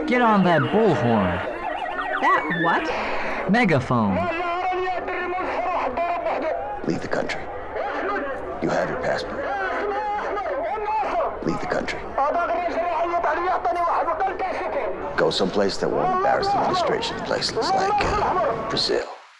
Get on that bullhorn. That what? Megaphone. Leave the country. You have your passport. Leave the country. Go someplace that won't embarrass the administration. Places like Brazil.